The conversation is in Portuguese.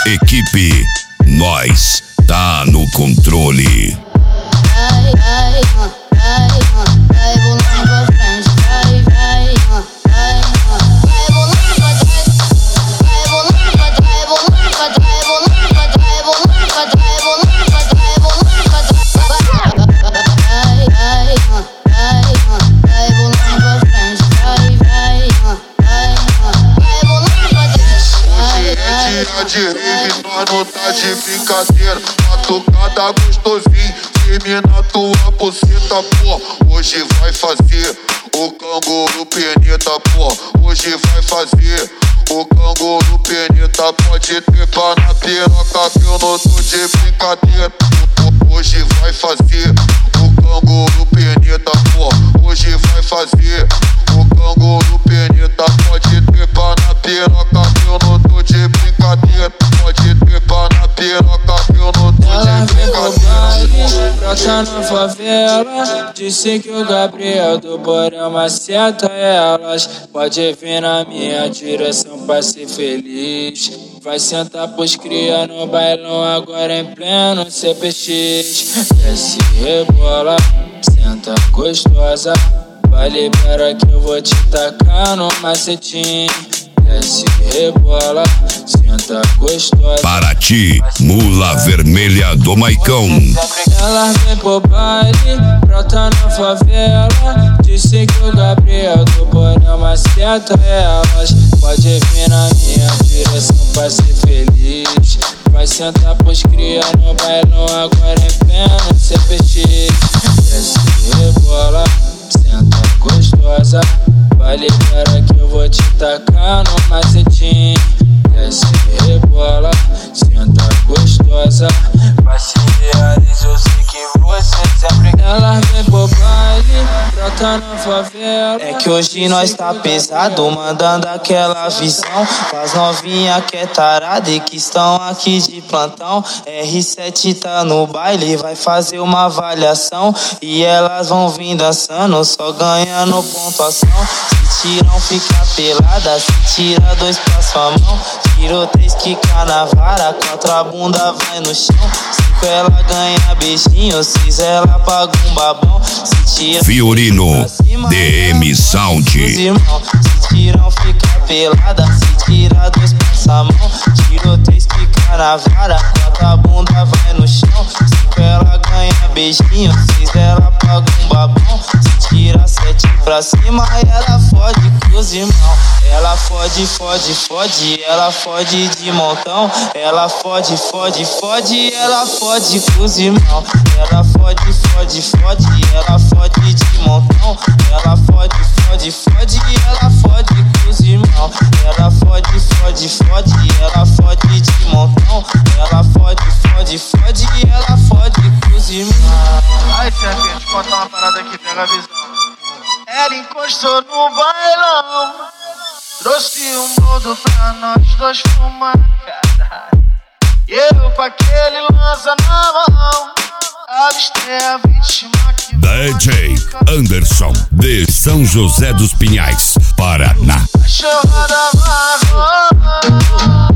Equipe, nós tá no controle. De rave, nós não tá de brincadeira. Batucada gostosinho, termina tua buceta, pô. Hoje vai fazer o canguru peneta, pô. Hoje vai fazer o canguru peneta. Pode trepar na piroca que eu não tô de brincadeira. Hoje vai fazer o canguru peneta, pô. Hoje vai fazer o canguru peneta. Pode trepar na piroca que eu não tô de brincadeira. Pode trepar na piroca que eu não tô de brincadeira. Brota na favela, disse que o Gabriel do Borel maceta elas. Pode vir na minha direção pra ser feliz. Vai sentar pros cria no bailão agora em pleno CPX. Desce rebola, senta gostosa. Vai libera que eu vou te tacar no macetinho. Desce rebola, senta gostosa. Paraty, mula vermelha do Maicão. Ela vem pro baile, brota na favela. Disse que o Gabriel do Borel maceta elas. Pode vir na minha direção pra ser feliz. Vai sentar pros cria no bailão agora em pleno CPX. Desce rebola, senta gostosa. Vai libera que eu vou te tacar no macetinho. Desce rebola, senta gostosa. Vai se realizar, eu sei que você sempre. Ela vem pro baile, brota na favela. É que hoje nós tá pesado, mandando aquela visão. As novinha que é tarada e que estão aqui de plantão. R7 tá no baile, vai fazer uma avaliação. E elas vão vir dançando, só ganhando pontuação. Se tiram, fica pelada, se tira 2 pra sua mão. Tirou 3, quica na vara, 4 a bunda vai no chão. 5 ela ganha beijinho, 6 ela paga um babão. Se tira, Fiorino, DM Sound. se tiram, fica pelada, se tira 2 passa a mão. Tirou 3, quica na vara, 4 a bunda vai no chão. 5 ela ganha beijinho, 6 ela paga um babão. Se tira 7 pra cima, ela fode com os irmãos. Ela fode, fode, fode, ela fode de montão. Ela fode, fode, fode, ela fode com os irmãos. Ela fode, fode, fode, ela fode de montão. Ela fode, fode, fode, ela fode com os irmãos. Ela fode, fode, fode, ela fode de montão. Ela fode, fode, fode, ela fode com os irmãos. Ai, serpente, contar uma parada aqui, pega a visão. Ela encostou no bailão, trouxe um boldo pra nós dois fumar, caralho. E eu com aquele lança na mão, avistei a vítima que DJ Anderson, de São José dos Pinhais, Paraná. a cachorrada vai rolar.